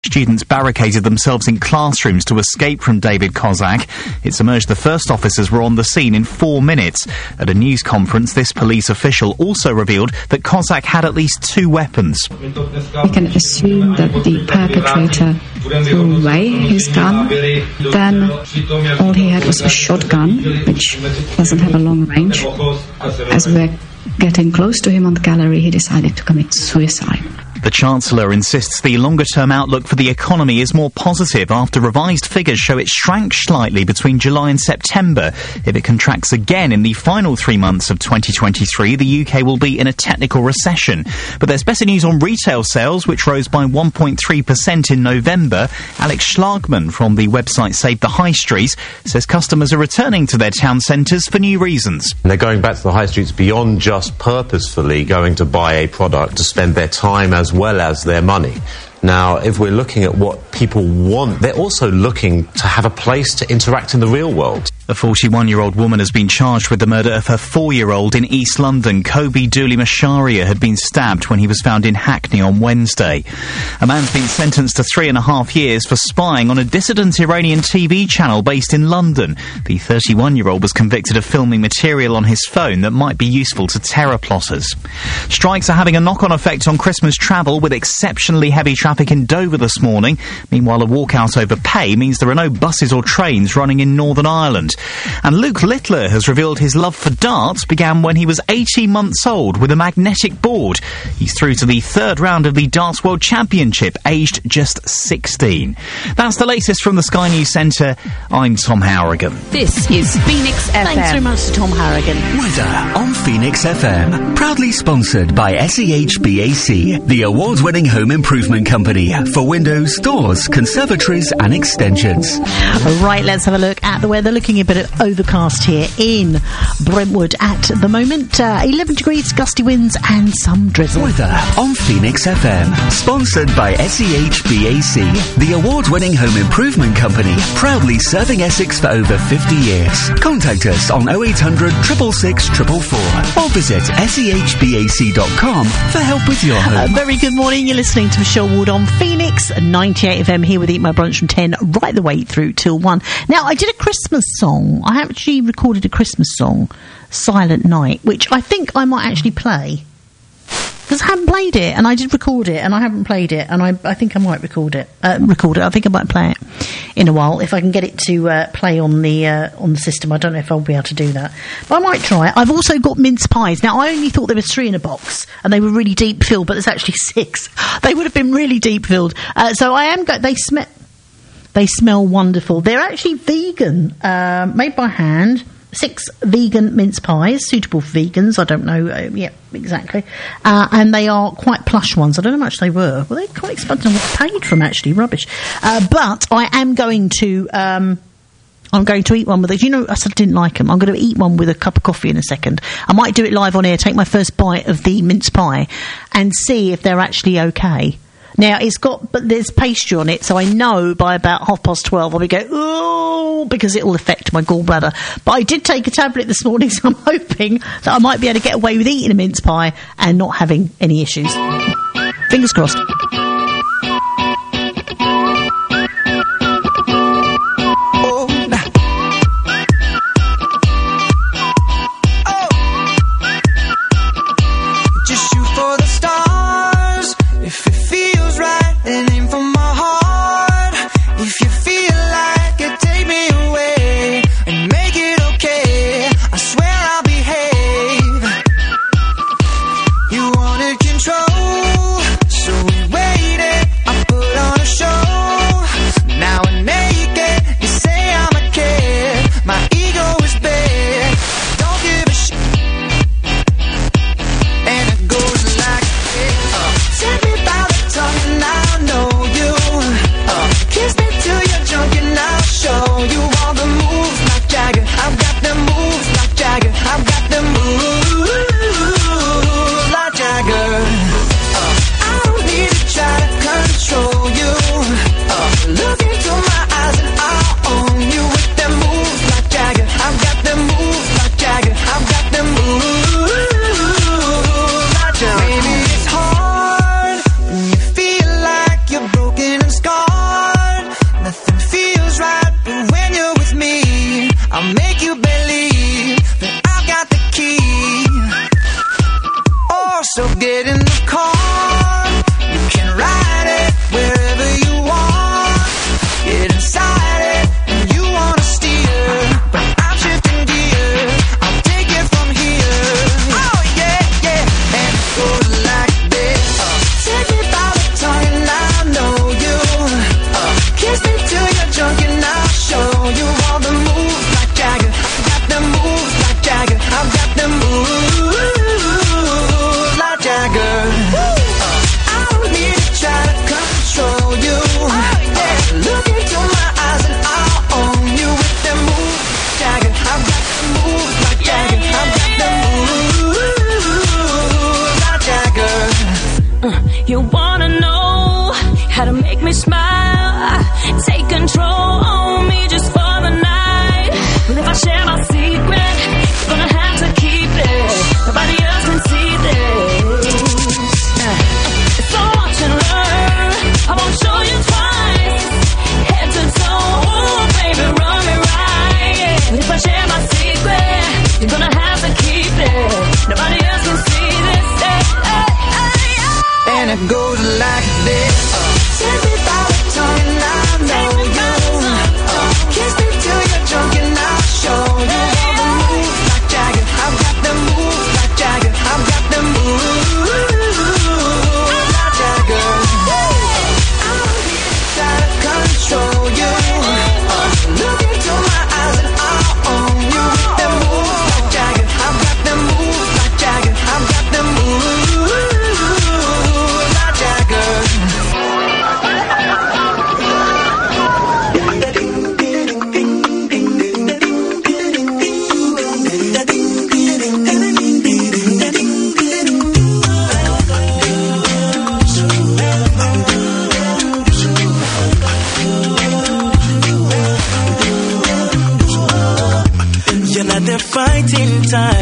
Students barricaded themselves in classrooms to escape from David Kozak. It's emerged the first officers were on the scene in 4 minutes. At a news conference, this police official also revealed that Kozak had at least 2 weapons. We can assume that the perpetrator threw away his gun. Then all he had was a shotgun, which doesn't have a long range. As we're getting close to him on the gallery, he decided to commit suicide. The Chancellor insists the longer-term outlook for the economy is more positive after revised figures show it shrank slightly between July and September. If it contracts again in the final 3 months of 2023, the UK will be in a technical recession. But there's better news on retail sales, which rose by 1.3% in November. Alex Schlagman from the website Save the High Street says customers are returning to their town centres for new reasons. They're going back to the high streets beyond just purposefully going to buy a product, to spend their time as well as their money. Now, if we're looking at what people want, they're also looking to have a place to interact in the real world. A 41-year-old woman has been charged with the murder of her 4-year-old in East London. Kobe Dooley Masharia had been stabbed when he was found in Hackney on Wednesday. A man's been sentenced to 3.5 years for spying on a dissident Iranian TV channel based in London. The 31-year-old was convicted of filming material on his phone that might be useful to terror plotters. Strikes are having a knock-on effect on Christmas travel, with exceptionally heavy traffic in Dover this morning. Meanwhile, a walkout over pay means there are no buses or trains running in Northern Ireland. And Luke Littler has revealed his love for darts began when he was 18 months old with a magnetic board. He's through to the 3rd round of the Darts World Championship, aged just 16. That's the latest from the Sky News Centre. I'm Tom Harrigan. This is Phoenix FM. Thanks very much to Tom Harrigan. Weather on Phoenix FM. Proudly sponsored by SEHBAC, the award-winning home improvement company for windows, doors, conservatories and extensions. Right, let's have a look at the weather. Looking a bit overcast here in Brentwood at the moment. 11 degrees, gusty winds and some drizzle. Weather on Phoenix FM. Sponsored by SEHBAC, the award-winning home improvement company, proudly serving Essex for over 50 years. Contact us on 0800 666 444 or visit sehbac.com for help with your home. Very good morning. You're listening to Michelle Ward on Phoenix 98 FM here with Eat My Brunch from 10 right the way through till 1. Now, I did a Christmas song. I actually recorded a Christmas song, Silent Night, which I think I might actually play. Because I haven't played it, and I did record it, and I haven't played it, and I think I might record it. I think I might play it in a while, if I can get it to play on the system. I don't know if I'll be able to do that, but I might try it. I've also got mince pies. Now, I only thought there was 3 in a box, and they were really deep filled, but there's actually 6. They would have been really deep filled. So I am they smell wonderful. They're actually vegan, made by hand. 6 vegan mince pies, suitable for vegans. I don't know. Yeah, exactly. And they are quite plush ones. I don't know how much they were. Well, they're quite expensive. I paid for them, actually. Rubbish. But I am going to... I'm going to eat one with it. You know, I said I didn't like them. I'm going to eat one with a cup of coffee in a second. I might do it live on air, take my first bite of the mince pie and see if they're actually okay. Now, but there's pastry on it, so I know by about 12:30 I'll be going, ooh, because it will affect my gallbladder. But I did take a tablet this morning, so I'm hoping that I might be able to get away with eating a mince pie and not having any issues. Fingers crossed. Control, so we wait.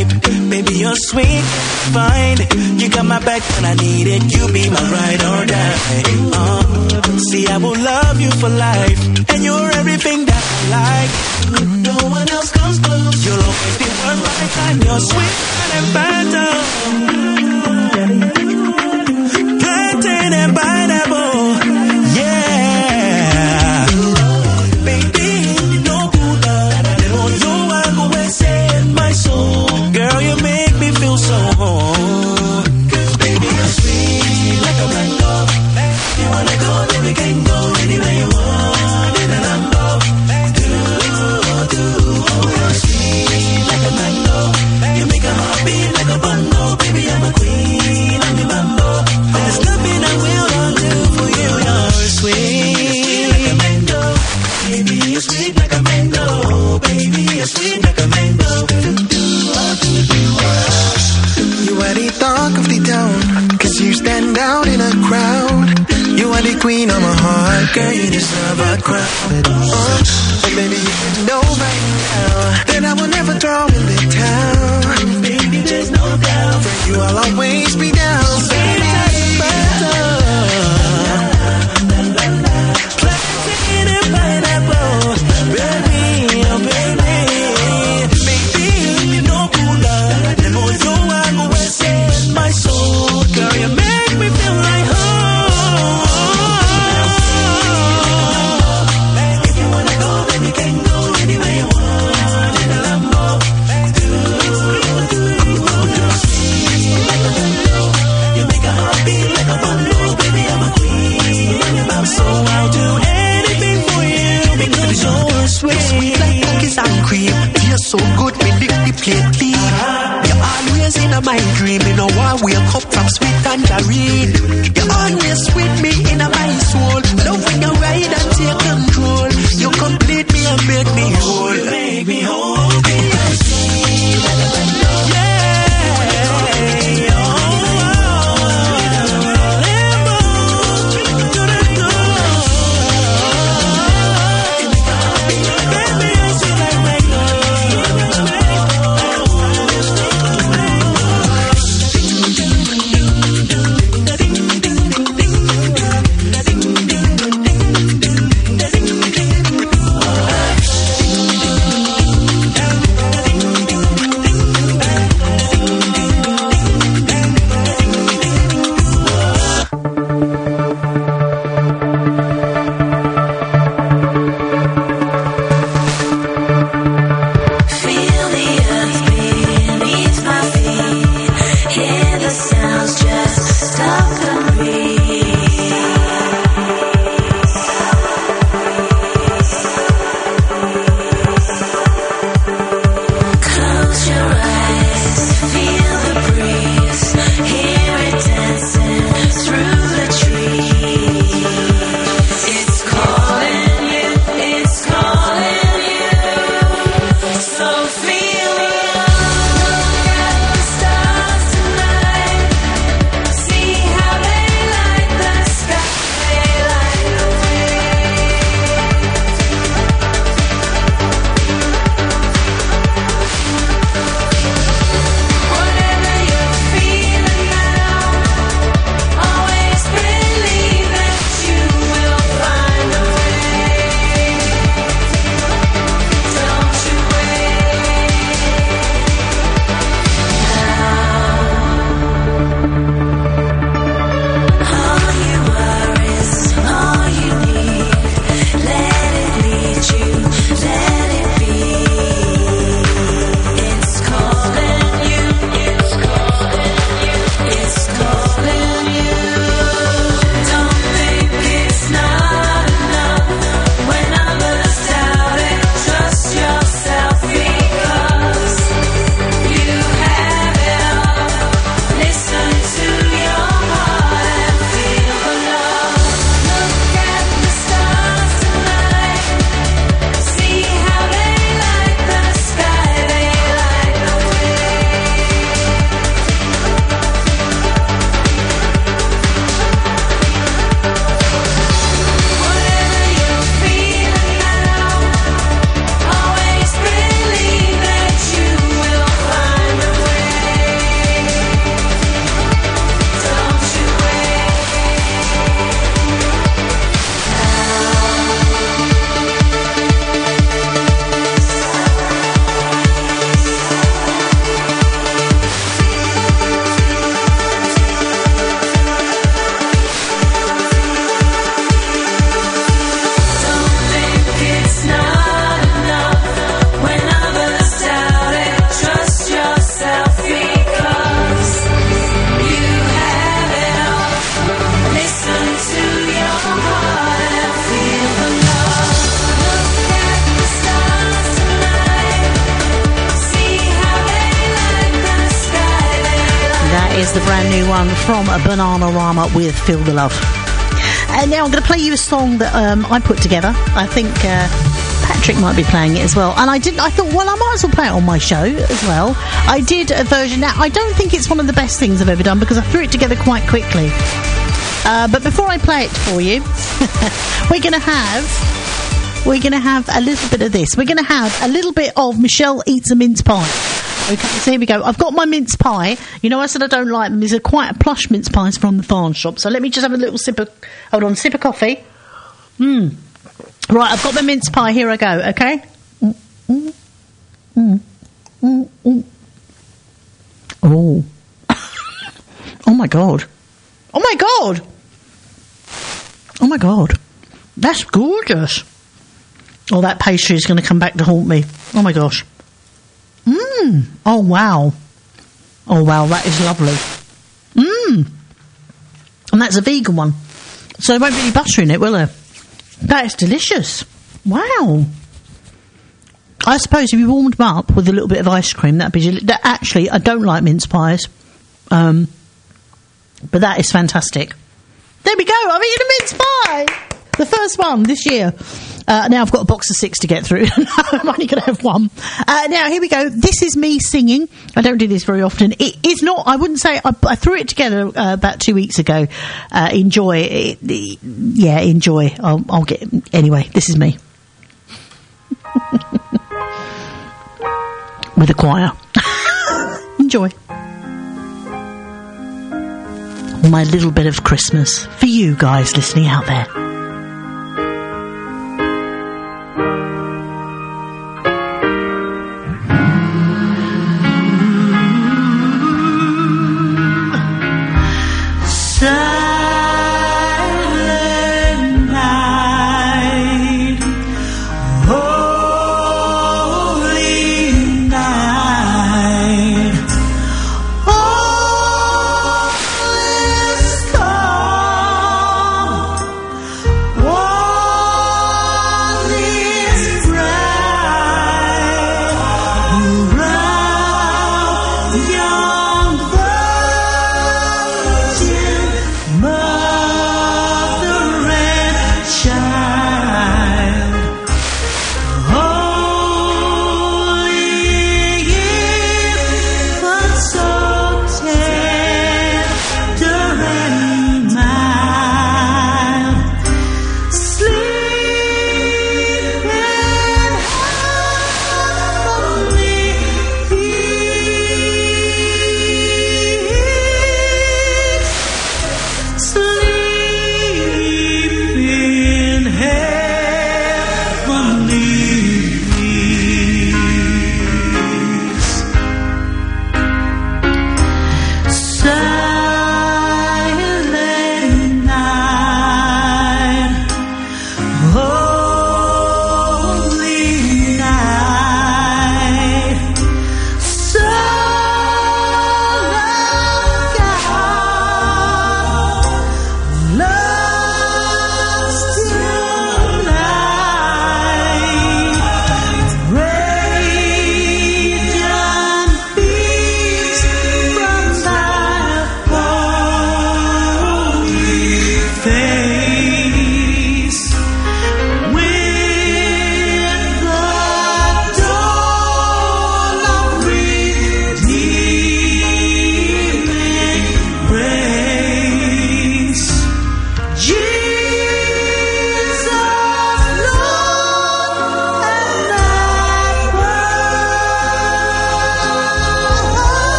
type. Baby, you're sweet, fine. You got my back when I need it. You be my ride or die. See, I will love you for life, and you're everything that I like. No one else comes close. You'll always be worth my time. You're sweet and Fanta, plantain and pineapple. Yeah, baby, no good. Pero yo hago ese en my soul. Girl, you make me feel so home. Baby, you're sweet like a mango. You wanna go, then we can go anywhere you want in a Lambo. You're sweet like a mango. You make a heart beat like a bongo. Baby, I'm a queen, I'm your mambo. There's nothing I will not do for you. You're sweet like a mango. Baby, you're sweet like a mango. Baby, you're sweet like a mango. You are the talk of the town, 'cause you stand out in a crowd. You are the queen of my heart, girl, you deserve a crown. And baby, you know right now that I will never throw in the towel. Baby, there's no doubt, for you I'll always be down. Baby, plantain and pineapple, baby, oh baby. Baby, you know cooler. The more you hago ese en my soul. Girl, you make me feel like home. If you wanna go, then you can go anywhere you want in a Lambo. You make a heart beat like a bongo. Baby, I'm a queen, I'm your mom. So I'll do anything for you because you're sweet. sweet like cookies and cream. You're so good, me lick the plate clean. You're always in my dream. You know I wake up from sweet tangerine. You're always with me in my soul. Love when you ride and take control. You complete me and make me whole. You make me whole. Baby, I'm sweet like a mango. is the brand new one from Bananarama with Feel the Love. And now I'm going to play you a song that I put together. I think Patrick might be playing it as well. And I thought, well, I might as well play it on my show as well. I did a version. Now, I don't think it's one of the best things I've ever done because I threw it together quite quickly. But before I play it for you, we're going to have a little bit of this. We're going to have a little bit of Michelle Eats a Mince Pie. Okay, so here we go. I've got my mince pie. You know, I said I don't like them. These are quite plush mince pies from the farm shop. So let me just have a little sip of... Hold on, sip of coffee. Right, I've got my mince pie. Here I go, okay? Oh. Oh, my God. Oh, my God. Oh, my God. That's gorgeous. Oh, that pastry is going to come back to haunt me. Oh, my gosh. Oh, wow. Oh, wow, that is lovely. And that's a vegan one. So there won't be any butter in it, will there? That is delicious. Wow. I suppose if you warmed them up with a little bit of ice cream, that'd be... Actually, I don't like mince pies. But that is fantastic. There we go. I'm eating a mince pie. The first one this year. Now I've got a box of 6 to get through. I'm only going to have one. Now, here we go. This is me singing. I don't do this very often. It is not... I wouldn't say... I threw it together about 2 weeks ago. Enjoy. Yeah, enjoy. I'll get... Anyway, this is me. With a choir. Enjoy. My little bit of Christmas for you guys listening out there.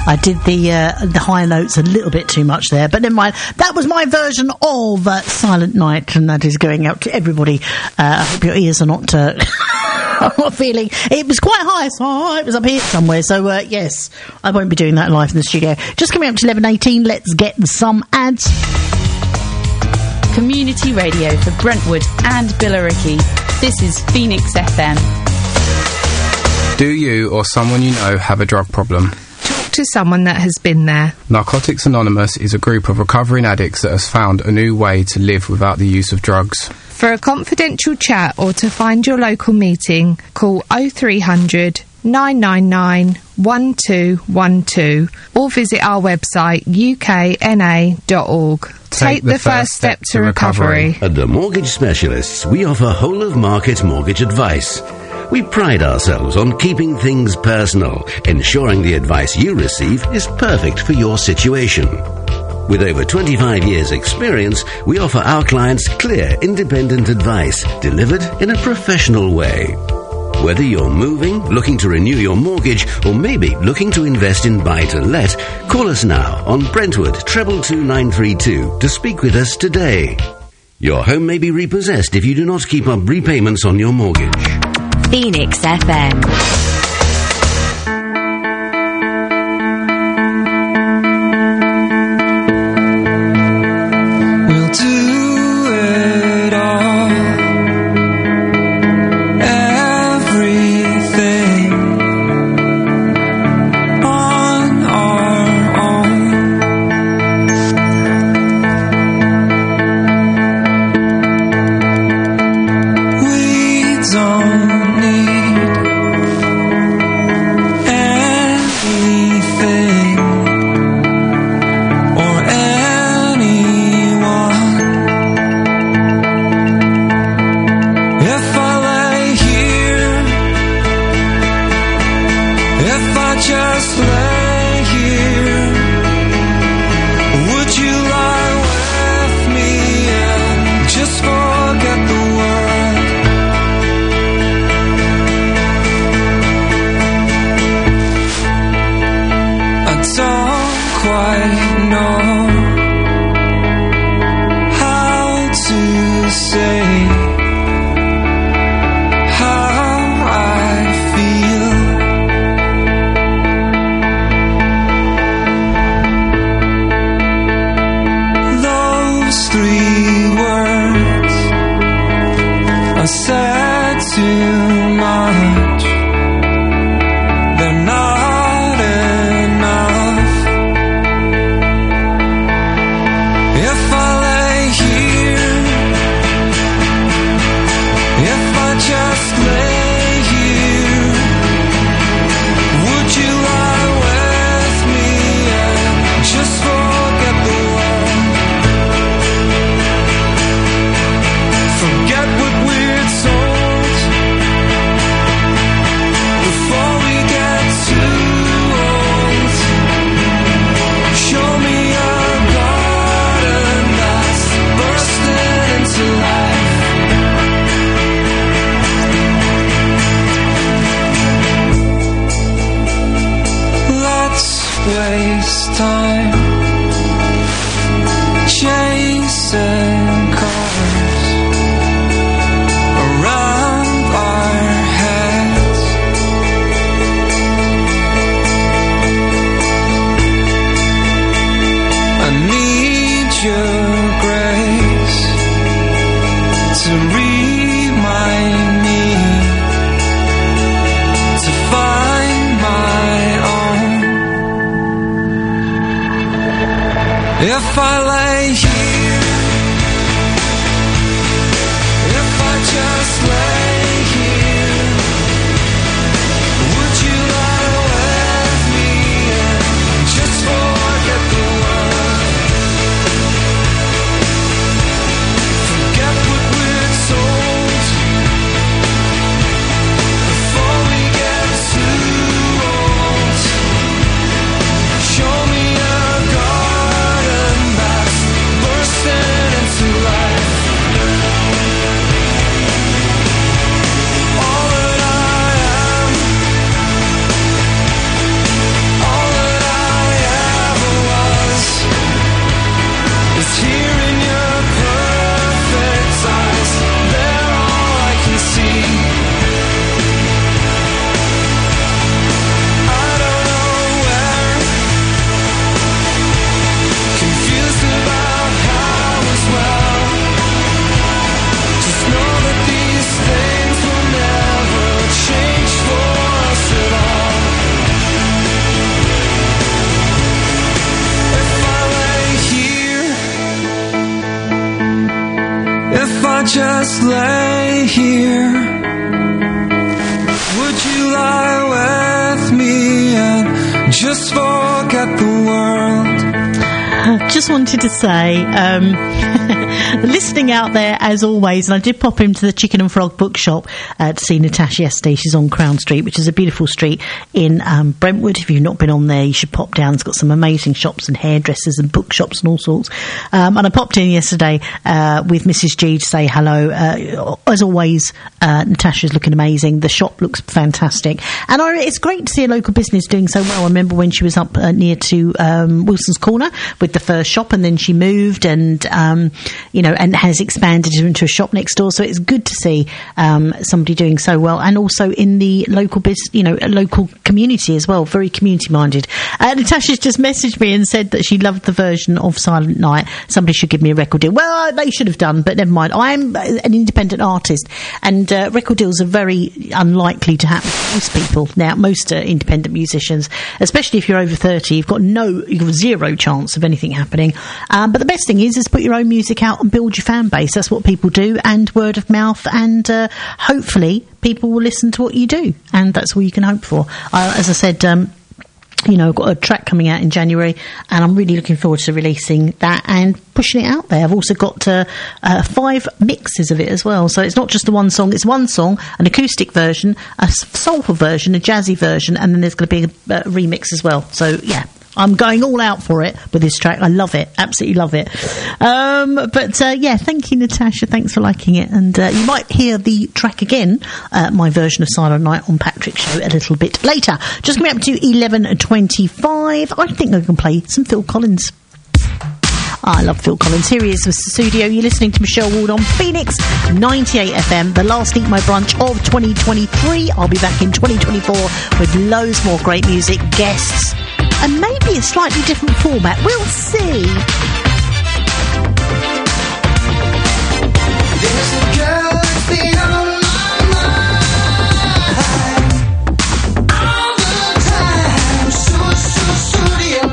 I did the high notes a little bit too much there, but never mind. That was my version of Silent Night, and that is going out to everybody. I hope your ears are not... I'm not feeling... It was quite high, so it was up here somewhere. So, yes, I won't be doing that live in the studio. Just coming up to 11:18, let's get some ads. Community radio for Brentwood and Billericay. This is Phoenix FM. Do you or someone you know have a drug problem? Talk to someone that has been there. Narcotics Anonymous is a group of recovering addicts that has found a new way to live without the use of drugs. For a confidential chat or to find your local meeting, call 0300 999 1212 or visit our website ukna.org. Take the first step to recovery. At the Mortgage Specialists, we offer whole-of-market mortgage advice. We pride ourselves on keeping things personal, ensuring the advice you receive is perfect for your situation. With over 25 years' experience, we offer our clients clear, independent advice delivered in a professional way. Whether you're moving, looking to renew your mortgage, or maybe looking to invest in buy-to-let, call us now on Brentwood 222-932 to speak with us today. Your home may be repossessed if you do not keep up repayments on your mortgage. Phoenix FM. If I lay here, if I just lay here, would you lie with me and just forget the world? Forget what we're told before we get too old. Show me a garden that's just lay here? Would you lie with me and just forget the world? Just wanted to say, listening out there as always, and I did pop into the Chicken and Frog bookshop to see Natasha yesterday. She's on Crown Street, which is a beautiful street in Brentwood. If you've not been on there, you should pop down. It's got some amazing shops and hairdressers and bookshops and all sorts. And I popped in yesterday with Mrs. G to say hello. As always, Natasha's looking amazing. The shop looks fantastic. And it's great to see a local business doing so well. I remember when she was up near to Wilson's Corner with the first shop, and then she moved and and has expanded into a shop next door. So it's good to see somebody doing so well, and also in the local local community as well, very community minded. Natasha's just messaged me and said that she loved the version of Silent Night. Somebody should give me a record deal. Well, they should have done, but never mind. I'm an independent artist, and record deals are very unlikely to happen to most people. Now, most independent musicians, especially if you're over 30, you've got zero chance of anything happening. But the best thing is put your own music out and build your fan base. That's what people do, and word of mouth, and hopefully people will listen to what you do, and that's all you can hope for. As I said, I've got a track coming out in January, and I'm really looking forward to releasing that and pushing it out there. I've also got 5 mixes of it as well, so it's not just the one song. It's one song, an acoustic version, a soulful version, a jazzy version, and then there's going to be a remix as well. So yeah, I'm going all out for it with this track. I love it. Absolutely love it. Thank you, Natasha. Thanks for liking it. And you might hear the track again, my version of Silent Night on Patrick's show a little bit later. Just coming up to 11:25. I think I can play some Phil Collins. I love Phil Collins. Here he is with Studio. You're listening to Michelle Ward on Phoenix 98 FM, the last Eat My Brunch of 2023. I'll be back in 2024 with loads more great music, guests, and maybe a slightly different format. We'll see. There's a girl that's been on my mind all the time. Studio.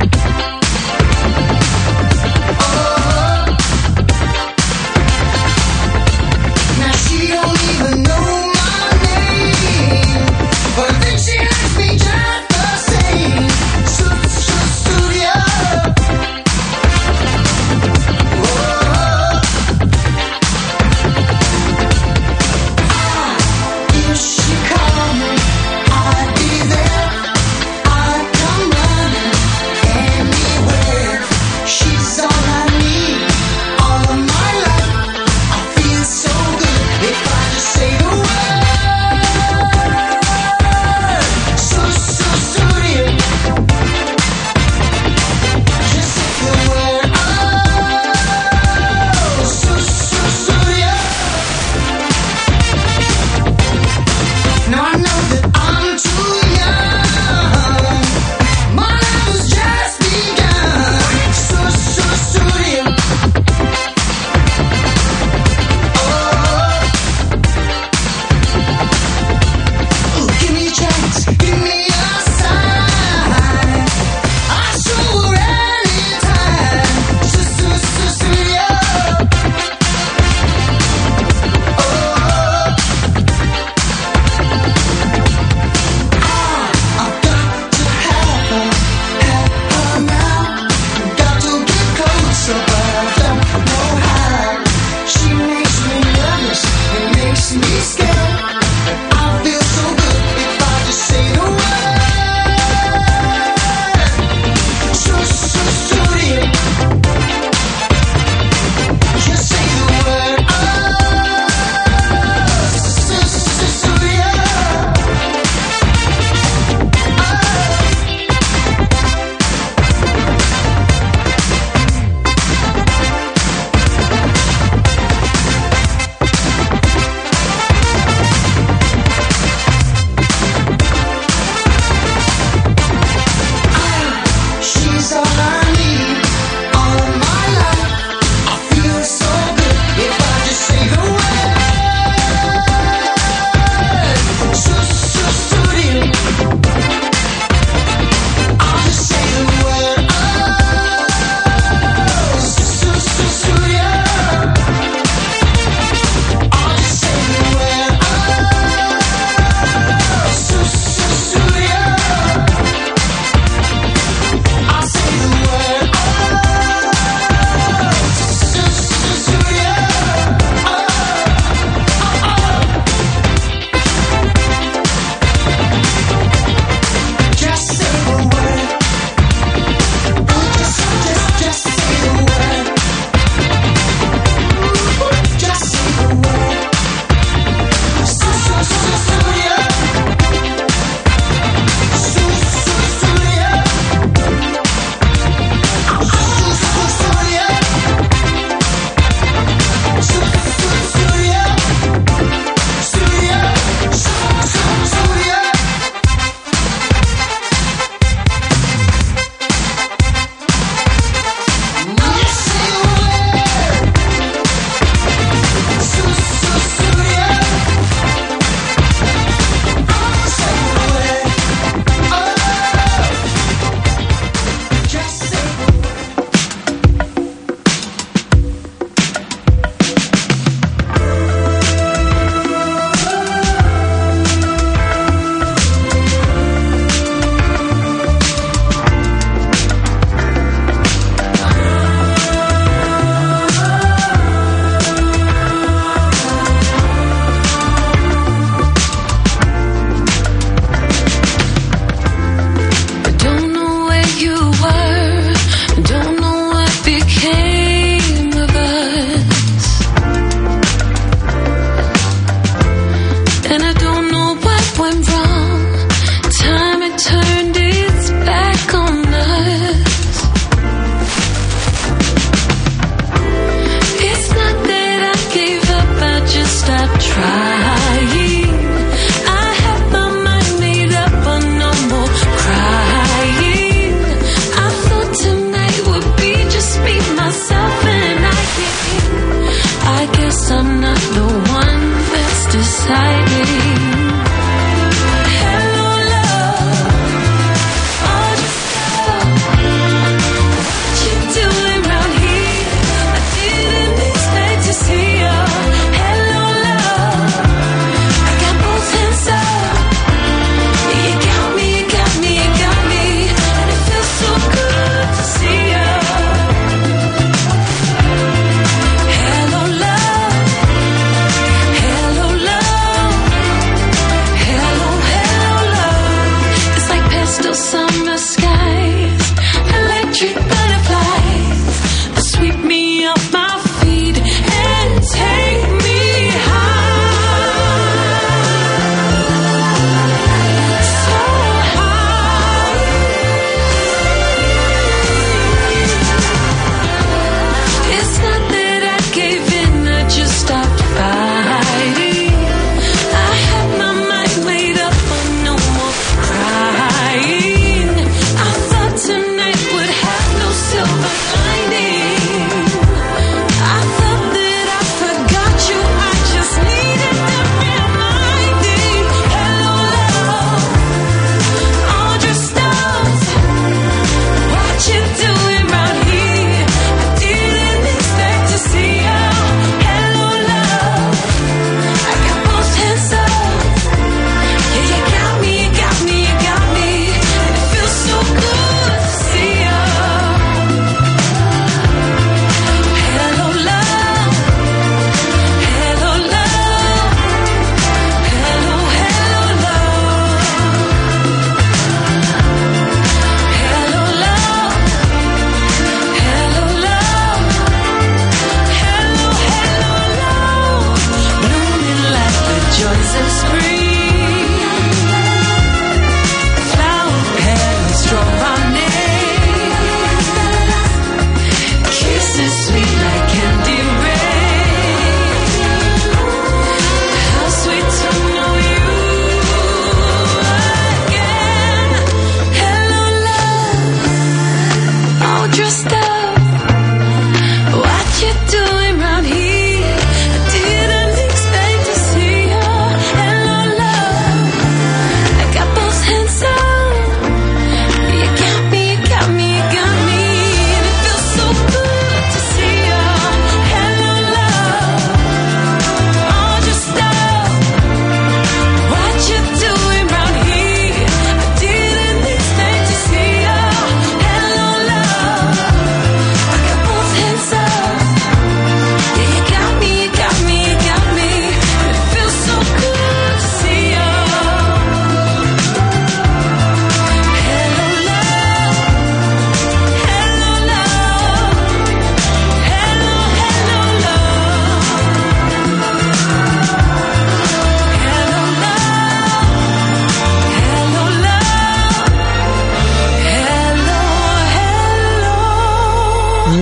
Now she don't even know my name, but I think she likes me just the same. Studio.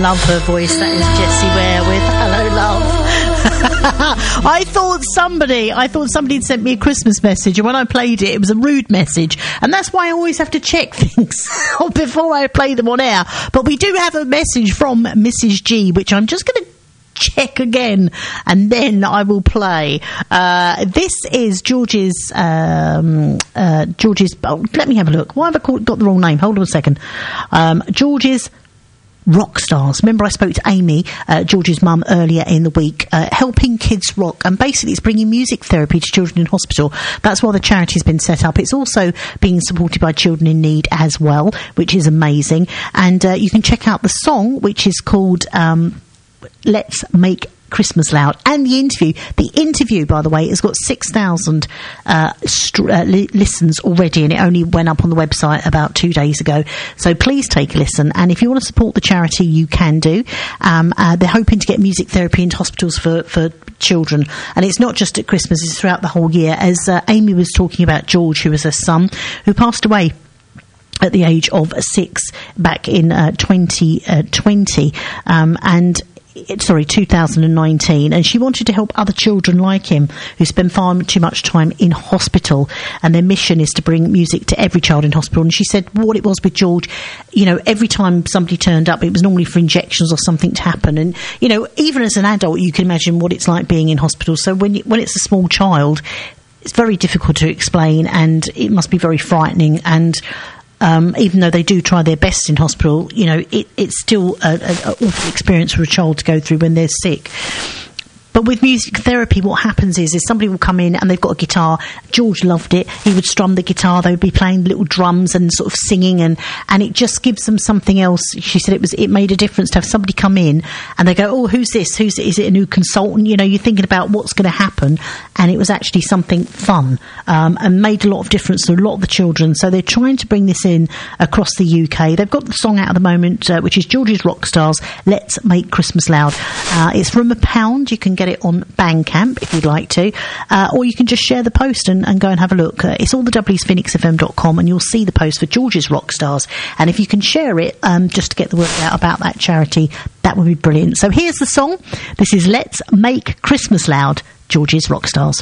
love her voice. That is Jessie Ware with Hello Love. I thought somebody had sent me a Christmas message, and when I played it, it was a rude message, and that's why I always have to check things before I play them on air. But we do have a message from Mrs. G, which I'm just going to check again, and then I will play. This is George's. George's. Oh, let me have a look. Why have I got the wrong name? Hold on a second. George's Rock Stars. Remember, I spoke to Amy, George's mum, earlier in the week, helping kids rock, and basically it's bringing music therapy to children in hospital. That's why the charity's been set up. It's also being supported by Children in Need as well, which is amazing. And you can check out the song, which is called Let's Make Christmas Loud, and the interview, by the way, has got 6,000 listens already, and it only went up on the website about 2 days ago. So please take a listen, and if you want to support the charity, you can do. They're hoping to get music therapy into hospitals for children, and it's not just at Christmas, it's throughout the whole year. As Amy was talking about George, who was her son, who passed away at the age of 6 back in 2020, and 2019, and she wanted to help other children like him who spend far too much time in hospital, and their mission is to bring music to every child in hospital. And she said what it was with George, every time somebody turned up, it was normally for injections or something to happen, and even as an adult you can imagine what it's like being in hospital. So when it's a small child, it's very difficult to explain, and it must be very frightening. And even though they do try their best in hospital, it's still an awful experience for a child to go through when they're sick. But with music therapy, what happens is somebody will come in and they've got a guitar. George loved it. He would strum the guitar. They would be playing little drums and sort of singing, and it just gives them something else. She said it made a difference to have somebody come in and they go, oh, who's this? Is it a new consultant? You're thinking about what's going to happen, and it was actually something fun, and made a lot of difference to a lot of the children. So they're trying to bring this in across the UK. They've got the song out at the moment, which is George's Rock Stars, Let's Make Christmas Loud. It's from £1. You can get it on Bandcamp if you'd like to, or you can just share the post and go and have a look. It's all the W's, phoenixfm.com, and you'll see the post for George's Rock Stars, and if you can share it just to get the word out about that charity, that would be brilliant. So here's the song. This is Let's Make Christmas Loud, George's Rock Stars.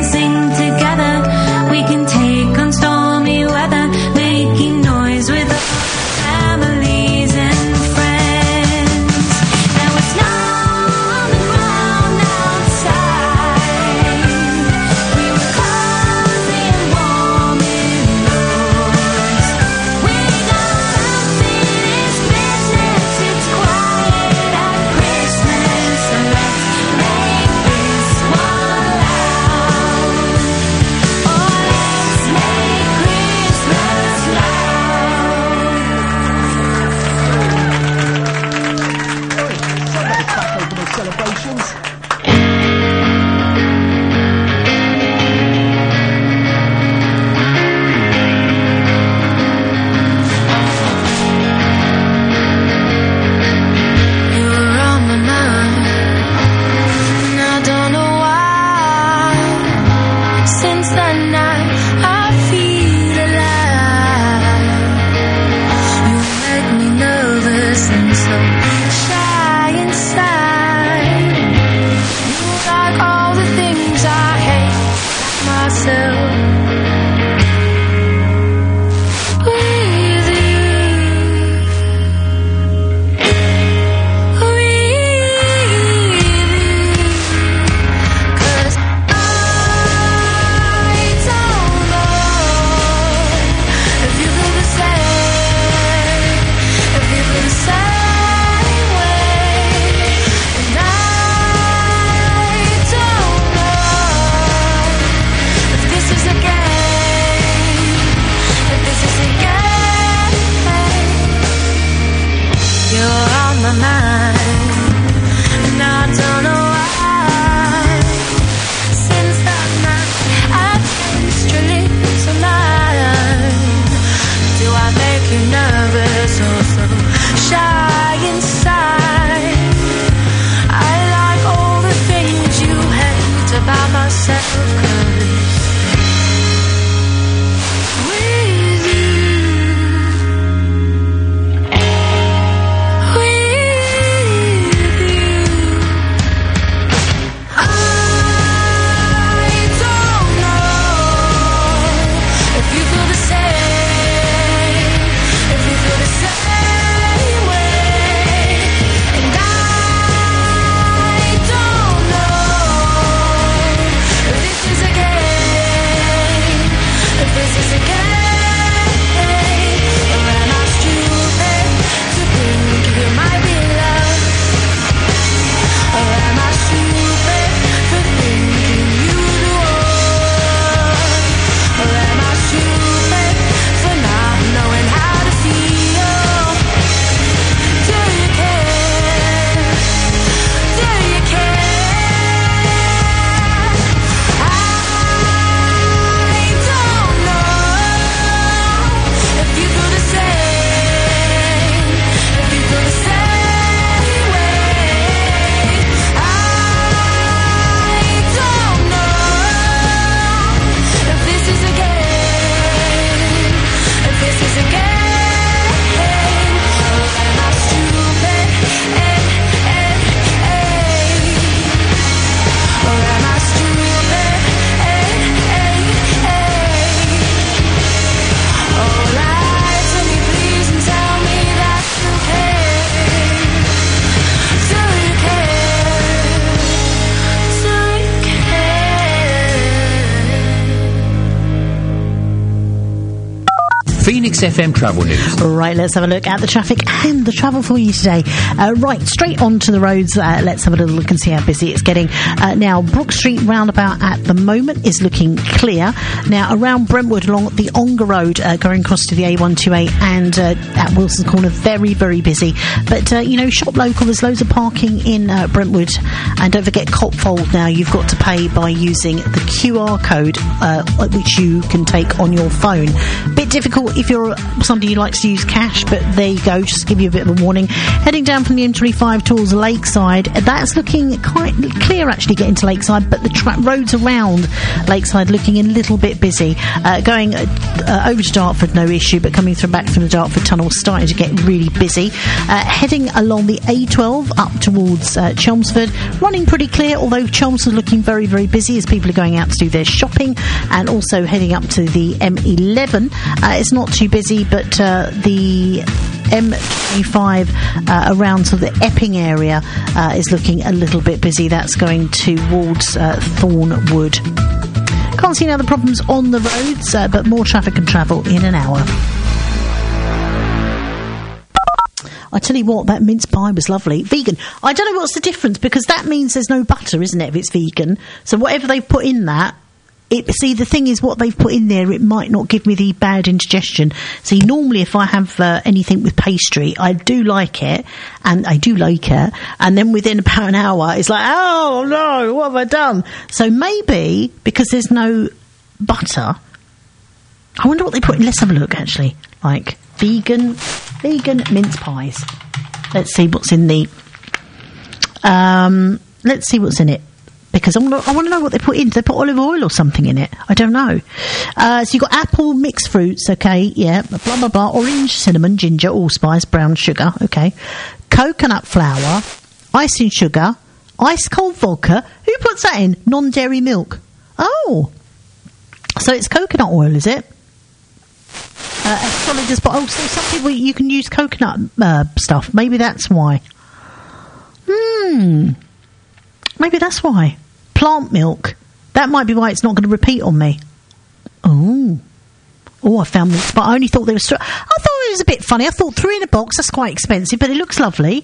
sing together. We can take on stormy weather, making noise with our families and friends. There was snow on the ground outside. We were cozy and warm indoors. We got unfinished business. It's quiet at Christmas, so let's make this one loud. Oh, let's make Christmas You were on my mind, and I don't know why. Since that night, I feel alive. You make me nervous and so shy inside. You like all the things I hate myself. With you, with you. 'Cause I don't know if you feel the same, if you feel the same way. And I don't know if this is a game, if this is a game. You're on my mind, and I don't know why. Since that night, I taste your lips of mine. Do I make you nervous or so shy inside? I like all the things you hate about myself, 'cause with you, with you, I don't know if you feel the same, if you feel the same way. And I don't know if this is a game, if this is a game, or am I stupid to think you might be love, or am I stupid for thinking you do all, or am I stupid for not knowing how to feel? Do you care? Do you care? I don't know if you feel the same, if you feel the same way. I don't know if this is a game, if this is a game, or am I stupid? Or am I stupid? Oh, lie to me, please, and tell me that you care. Do you care? Do you care? Phoenix FM Travel News. Right, let's have a look at the traffic and the travel for you today. Right, straight onto the roads. Let's have a little look and see how busy it's getting. Now, Brook Street roundabout at the moment is looking clear. Now, around Brentwood along the Ongar Road, going across to the A128 and at Wilson's Corner, very, very busy. But, shop local, there's loads of parking in Brentwood. And don't forget Copfold now, you've got to pay by using the QR code, which you can take on your phone. Bit difficult if you're somebody who likes to use cash, but there you go, just to give you a bit of a warning. Heading down from the M25 towards Lakeside, that's looking quite clear actually getting to Lakeside, but the roads around Lakeside looking a little bit busy. Going over to Dartford, no issue, but coming back from the Dartford tunnel, starting to get really busy. Heading along the A12 up towards Chelmsford, running pretty clear, although Chelmsford looking very, very busy as people are going out to do their shopping, and also heading up to the M11. It's not too busy, but the M25 around to the Epping area is looking a little bit busy. That's going towards Thornwood. Can't see any other problems on the roads, but more traffic and travel in an hour. I tell you what, that mince pie was lovely. Vegan. I don't know what's the difference, because that means there's no butter, isn't it, if it's vegan? So whatever they've put in that, see, the thing is, what they've put in there, it might not give me the bad indigestion. See, normally if I have anything with pastry, I do like it, and then within about an hour, it's like, oh no, what have I done? So maybe, because there's no butter, I wonder what they put in. Let's have a look, actually. Like, vegan mince pies. Let's see what's in the... let's see what's in it. Because I want to know what they put in. Do they put olive oil or something in it? I don't know. So you've got apple, mixed fruits, okay, yeah, blah, blah, blah, orange, cinnamon, ginger, allspice, brown sugar, okay, coconut flour, icing sugar, ice-cold vodka. Who puts that in? Non-dairy milk. Oh. So it's coconut oil, is it? As solid as... so some people, you can use coconut stuff. Maybe that's why. Maybe that's why. Plant milk. That might be why it's not going to repeat on me. Oh, I found this, but I only thought there was... I thought it was a bit funny. I thought 3 in a box, that's quite expensive, but it looks lovely.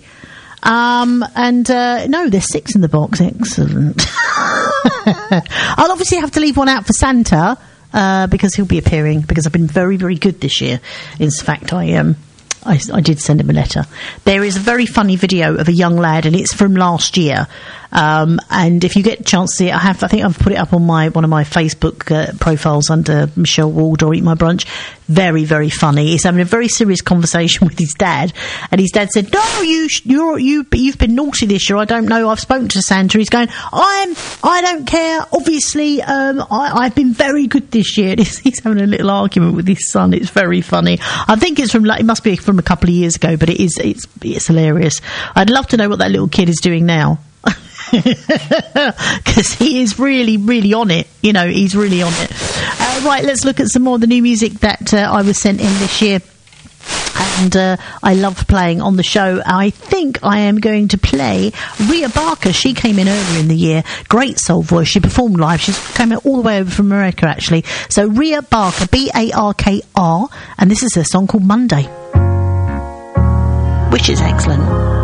No, there's 6 in the box. Excellent. I'll obviously have to leave one out for Santa, because he'll be appearing, because I've been very, very good this year. In fact, I did send him a letter. There is a very funny video of a young lad, and it's from last year. And if you get a chance to see it, I think I've put it up on one of my Facebook profiles under Michelle Ward or Eat My Brunch. Very, very funny. He's having a very serious conversation with his dad, and his dad said, "No, you've been naughty this year. I don't know. I've spoken to Santa." He's going, "I don't care. Obviously, I've been very good this year." He's having a little argument with his son. It's very funny. I think it must be from a couple of years ago, but it's hilarious. I'd love to know what that little kid is doing now. Because he is really, really on it. You know, he's really on it. Right, let's look at some more of the new music that I was sent in this year. And I loved playing on the show. I think I am going to play Rhea Barker. She came in earlier in the year. Great soul voice. She performed live. She came all the way over from America, actually. So Rhea Barker, Barkr. And this is a song called Monday, which is excellent.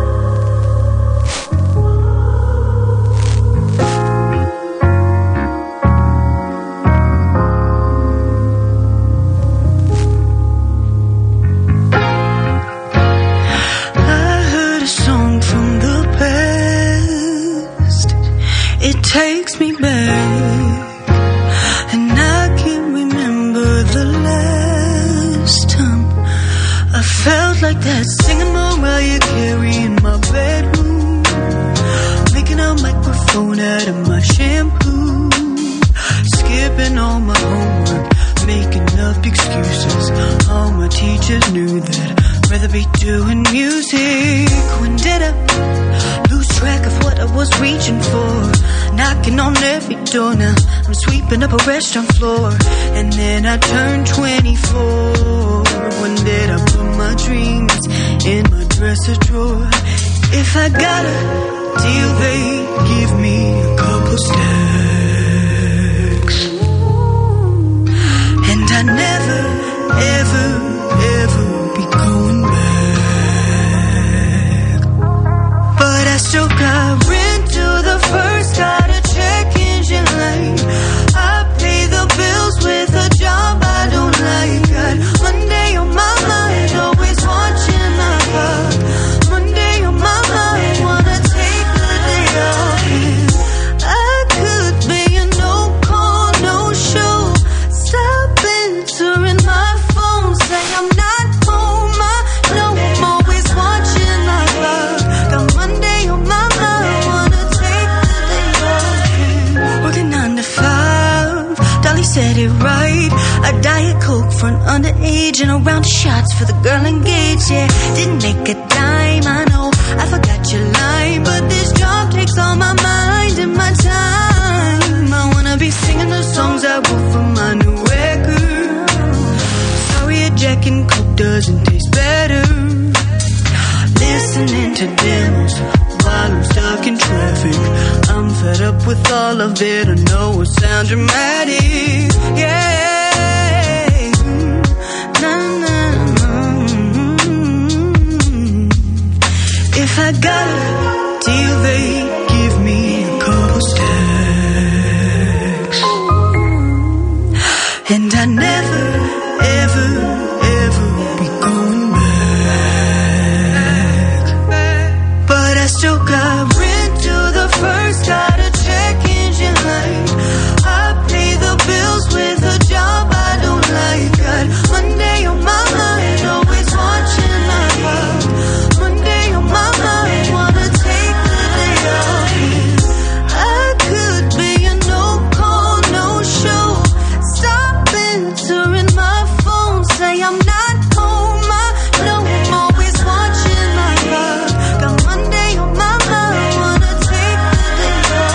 Takes me back, and I can't remember the last time I felt like that, singing Mariah Carey in my bedroom, making a microphone out of my shampoo, skipping all my homework, making up excuses. All my teachers knew that I'd rather be doing music. When did I lose track of what I was reaching for? Knocking on every door now, I'm sweeping up a restaurant floor. And then I turned 24. When did I put my dreams in my dresser drawer? If I got a deal, they give me a couple stacks. And I never, ever, ever be going back. But I still got rent to the first, got a check engine light. I pay the bills with a job I don't like. Got Monday on my mind, always watching my clock. Monday on my mind, wanna take the day off. I could be said it right. A Diet Coke for an underage and a round of shots for the girl engaged. Yeah, didn't make a dime, I know. I forgot your line, but this job takes all my mind and my time. I wanna be singing the songs I wrote for my new record. Sorry, a Jack and Coke doesn't taste better. Listening to demos while I'm stuck in traffic. I'm fed up with all of it. I know it sounds dramatic. Yeah. Na, na, na. If I got a deal, they give me a couple stacks. And I never, ever, ever be going back. But I still got rent to the first, got a check engine light. I pay the bills with a job I don't like. Got Monday on my mind, always watching my heart. Monday on my mind, wanna take the day off. I could be a no call, no show. Stop answering my phone, say I'm not home. I know I'm always watching my heart. Got Monday on my mind, wanna take the day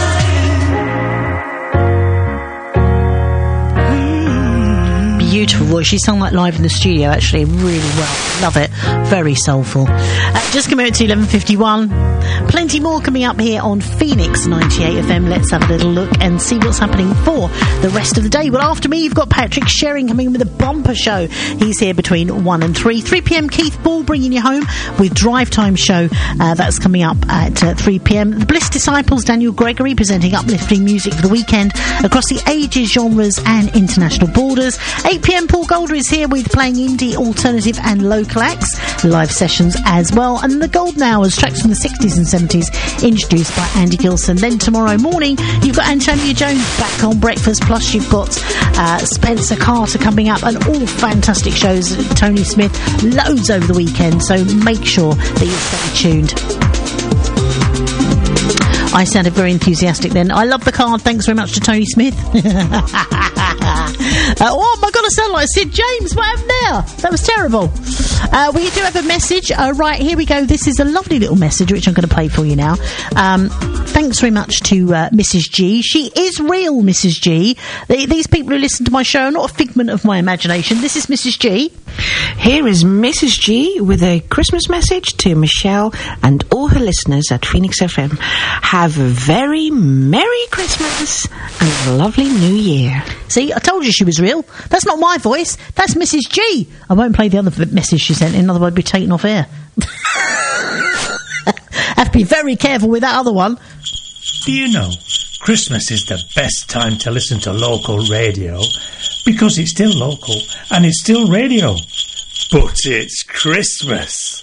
off. Beautiful voice. She sung that live in the studio, actually, really well. Love it. Very soulful. Just come out to 11:51. Plenty more coming up here on Phoenix 98 FM. Let's have a little look and see what's happening for the rest of the day. Well, after me, you've got Patrick Sherring coming in with a bumper show. He's here between 1 and 3. 3 p.m, Keith Ball bringing you home with Drive Time Show. That's coming up at 3 p.m. The Bliss Disciples, Daniel Gregory, presenting uplifting music for the weekend across the ages, genres and international borders. 8 p.m, Paul Golder is here with playing indie, alternative and local acts. Live sessions as well. And the Golden Hours, tracks from the 60s and 70s, introduced by Andy Gilson. Then tomorrow morning, you've got Antonia Jones back on Breakfast. Plus, you've got Spencer Carter coming up, and all fantastic shows. Tony Smith, loads over the weekend. So make sure that you stay tuned. I sounded very enthusiastic then. I love the card. Thanks very much to Tony Smith. Oh my God, I sound like Sid James. What happened there? That was terrible. We do have a message. Right, here we go. This is a lovely little message, which I'm going to play for you now. Thanks very much to Mrs. G. She is real, Mrs. G. These people who listen to my show are not a figment of my imagination. This is Mrs. G. Here is Mrs. G with a Christmas message to Michelle and all her listeners at Phoenix FM. Have a very Merry Christmas and a lovely New Year. See, I told you she was real. That's not my voice. That's Mrs. G. I won't play the other message she sent in, otherwise I'd be taken off air. Have to be very careful with that other one. Do you know, Christmas is the best time to listen to local radio because it's still local and it's still radio. But it's Christmas.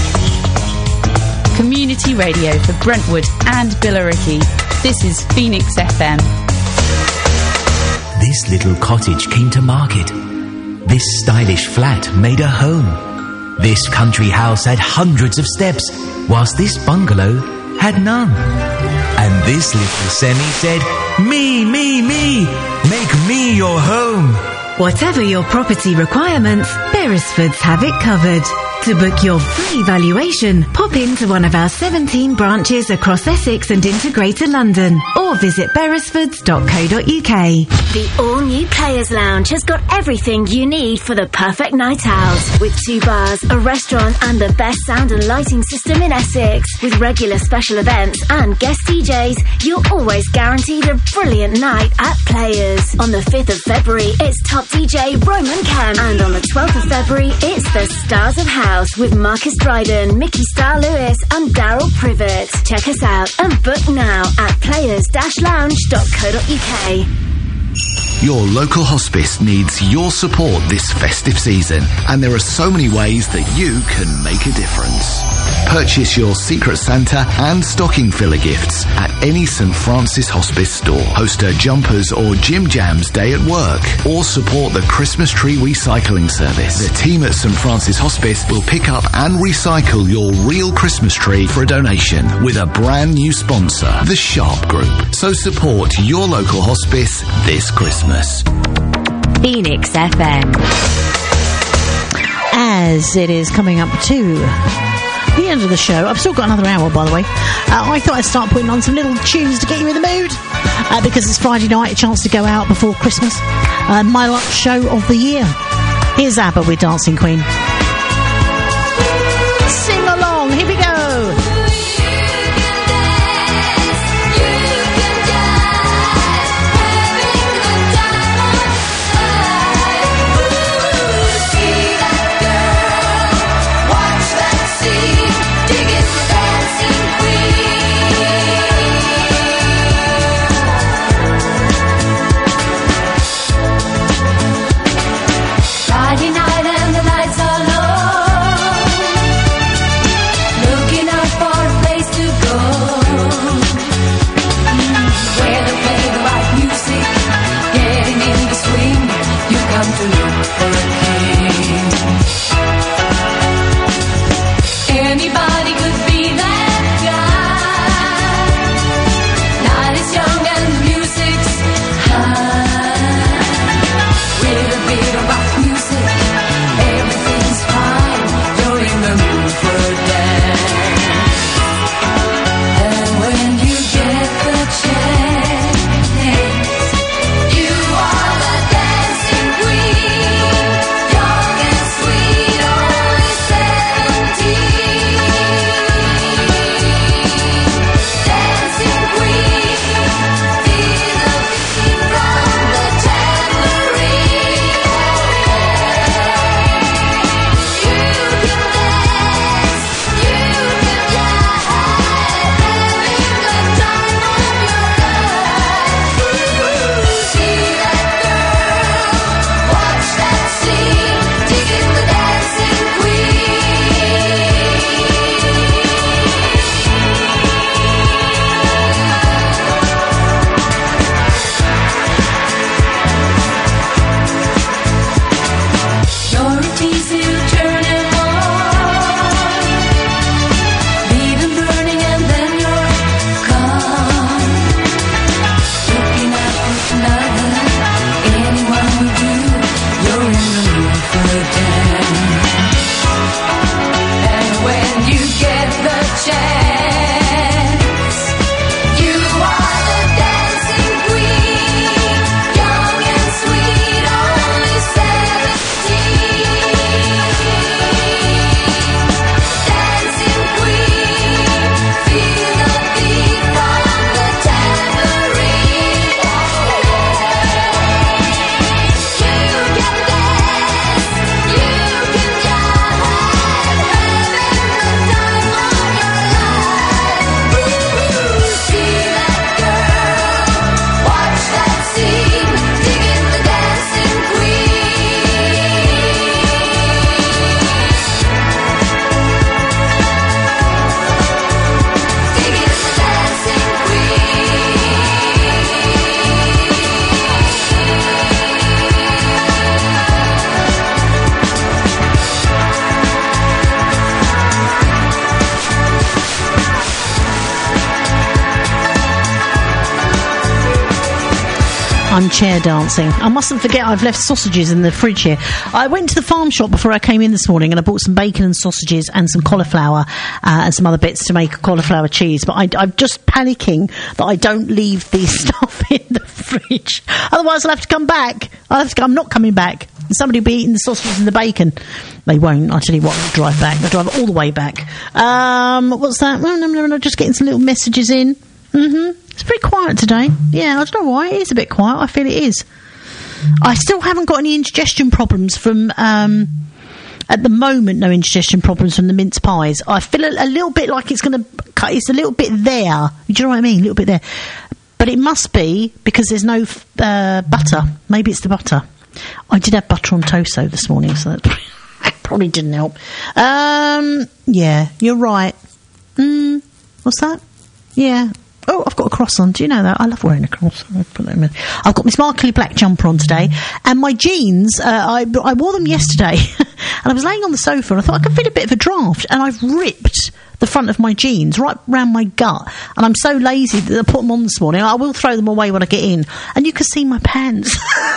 Community radio for Brentwood and Billericay. This is Phoenix FM. This little cottage came to market. This stylish flat made a home. This country house had hundreds of steps, whilst this bungalow had none. And this little semi said, me, make me your home. Whatever your property requirements, Beresfords have it covered. To book your free valuation, pop into one of our 17 branches across Essex and into Greater London, or visit beresfords.co.uk. The all-new Players Lounge has got everything you need for the perfect night out. With 2 bars, a restaurant and the best sound and lighting system in Essex. With regular special events and guest DJs, you're always guaranteed a brilliant night at Players. On the 5th of February, it's top DJ Roman Cam. And on the 12th of February, it's the Stars of House with Marcus Dryden, Mickey Star Lewis and Daryl Privet. Check us out and book now at players-lounge.co.uk. Your local hospice needs your support this festive season, and there are so many ways that you can make a difference. Purchase your Secret Santa and stocking filler gifts at any St Francis Hospice store. Host a Jumpers or Jim Jams day at work, or support the Christmas tree recycling service. The team at St Francis Hospice will pick up and recycle your real Christmas tree for a donation with a brand new sponsor, the Sharp Group. So support your local hospice this Christmas. Phoenix FM. As it is coming up to the end of the show, I've still got another hour, by the way. I thought I'd start putting on some little tunes to get you in the mood, because it's Friday night, a chance to go out before Christmas. My last show of the year. Here's ABBA with Dancing Queen. Sing along, here we go. Friday night and the lights are I'm chair dancing. I mustn't forget I've left sausages in the fridge here. I went to the farm shop before I came in this morning and I bought some bacon and sausages and some cauliflower and some other bits to make a cauliflower cheese. But I'm just panicking that I don't leave the stuff in the fridge. Otherwise I'll have to come back. I'm not coming back. Somebody will be eating the sausages and the bacon. They won't. I'll tell you what, I'll drive back. I'll drive all the way back. What's that? No, just getting some little messages in. It's pretty quiet today. Yeah, I don't know why. It is a bit quiet. I feel it is. I still haven't got any indigestion problems from... at the moment, no indigestion problems from the mince pies. I feel a little bit like it's going to... It's a little bit there. Do you know what I mean? A little bit there. But it must be because there's no butter. Maybe it's the butter. I did have butter on toast, though, this morning, so that's probably didn't help. Yeah, you're right. What's that? Yeah. Oh, I've got a cross on. Do you know that? I love wearing a cross. I've got my sparkly black jumper on today, and my jeans, I wore them yesterday, and I was laying on the sofa, and I thought I could feel a bit of a draft, and I've ripped the front of my jeans right round my gut, and I'm so lazy that I put them on this morning. I will throw them away when I get in, and you can see my pants.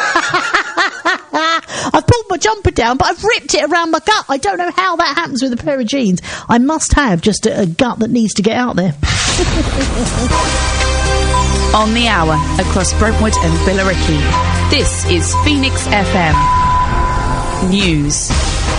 I've pulled my jumper down, but I've ripped it around my gut. I don't know how that happens with a pair of jeans. I must have just a gut that needs to get out there. On the hour, across Brentwood and Billericay, this is Phoenix FM News.